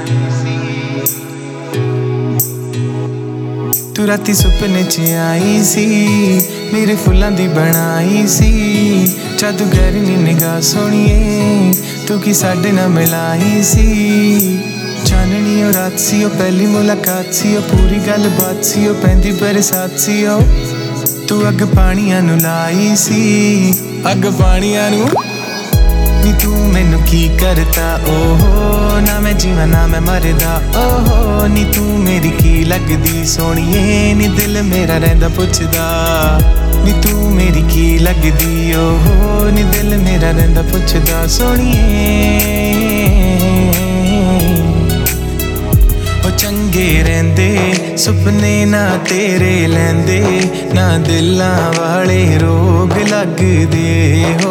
तू राती सुपने च आई सी, मेरे फुल्लां दी बनाई सी। जादूगर नी निगाह सोहणिए, तू की साडे नाल मिलाई सी। चाननी ओ रात सी, ओ पहली मुलाकात सी, ओ पूरी गल बात सी, ओ पैंदी बरसात सी। ओ तू अग पानियां नू लाई सी, अग पानियां नू। नी तू मैनू की करता ओहो, ना मैं जीवा ना मैं मरदा ओहो। नी तू मेरी की लगदी सोहणिए, नी दिल मेरा रहिंदा पुछदा। नी तू मेरी की लगदी ओहो, नी दिल मेरा रहिंदा पुछदा सोहणिए। ओ चंगे रहिंदे सुपने ना तेरे लैंदे, ना दिलां वाले रोग लगदे हो।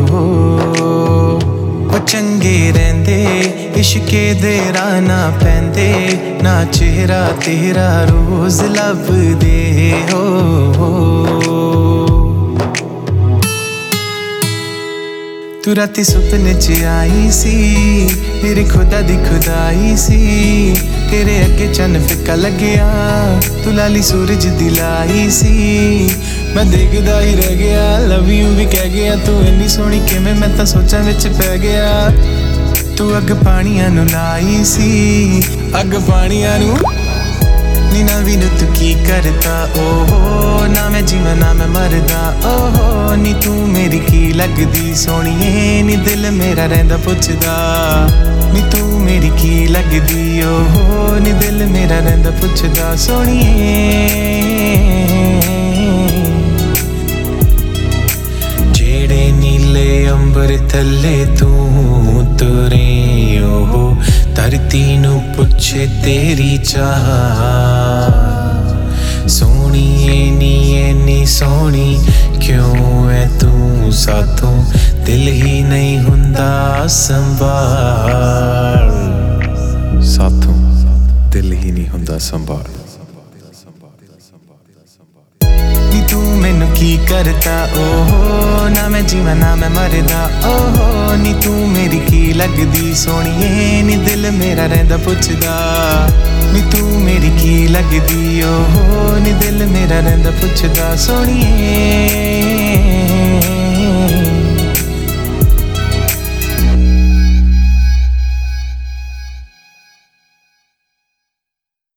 चंगे रहिंदे इश्के दे राह ना पैंदे, ना चेहरा तेरा रोज लभदे हो। तू राती सुपने च आई सी, मेरे खुदा दी खुदाई सी। तेरे अगे चन्न फिक्का लग्या, तू लाली सूरज दी लाई सी। मैं देखदा ही रह गया, लव यू भी कह गया। तू इन्नी सोहनी किवें, मैं तां सोचां विच पै गया। तू अग पानियां नू लाई सी, अग पानियां नू। नी नवी नू तू की करता ओहो, ना मैं जीवां ना मैं मरदा ओहो। नी तू मेरी की लगदी सोहणिए, नी दिल मेरा रहिंदा पुछदा। नी तू मेरी की लगदी ओहो, नी दिल मेरा रहिंदा पुछदा सोहणिए। जेड़े नीले अंबर थल्ले तू तुरे ओहो, धरती नू पुछे तेरी चाह। सोहणिए नी इन्नी सोहनी क्यों है तू साथों, दिल ही नहीं हुंदा संभाल। साथों दिल ही नहीं हुंदा संभाल। नी तू मैनू की करता ओहो, ना मैं जीवा ना मैं मरदा ओहो। नी तू मेरी की लगदी सोहणिए, नी दिल मेरा रहिंदा पुछदा। नी तू मेरी की लगदी ओहो, नी दिल मेरा रहिंदा पुछदा सोहणिए।